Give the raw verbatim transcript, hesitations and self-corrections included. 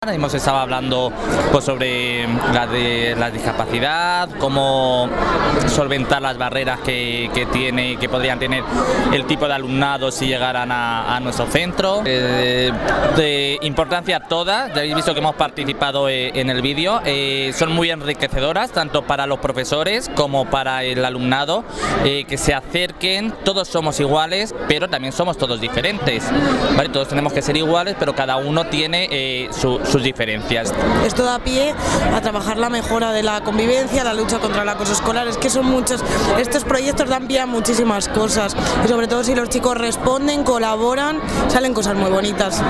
Hemos estado hablando pues, sobre la, de, la discapacidad, cómo solventar las barreras que, que tiene, que podrían tener el tipo de alumnado si llegaran a, a nuestro centro. Eh, de importancia todas, ya habéis visto que hemos participado eh, en el vídeo, eh, son muy enriquecedoras tanto para los profesores como para el alumnado, eh, que se acerquen. Todos somos iguales, pero también somos todos diferentes, ¿vale? Todos tenemos que ser iguales, pero cada uno tiene eh, su sus diferencias. Esto da pie a trabajar la mejora de la convivencia, la lucha contra el acoso escolar. Es que son muchos, estos proyectos dan pie a muchísimas cosas y sobre todo si los chicos responden, colaboran, salen cosas muy bonitas.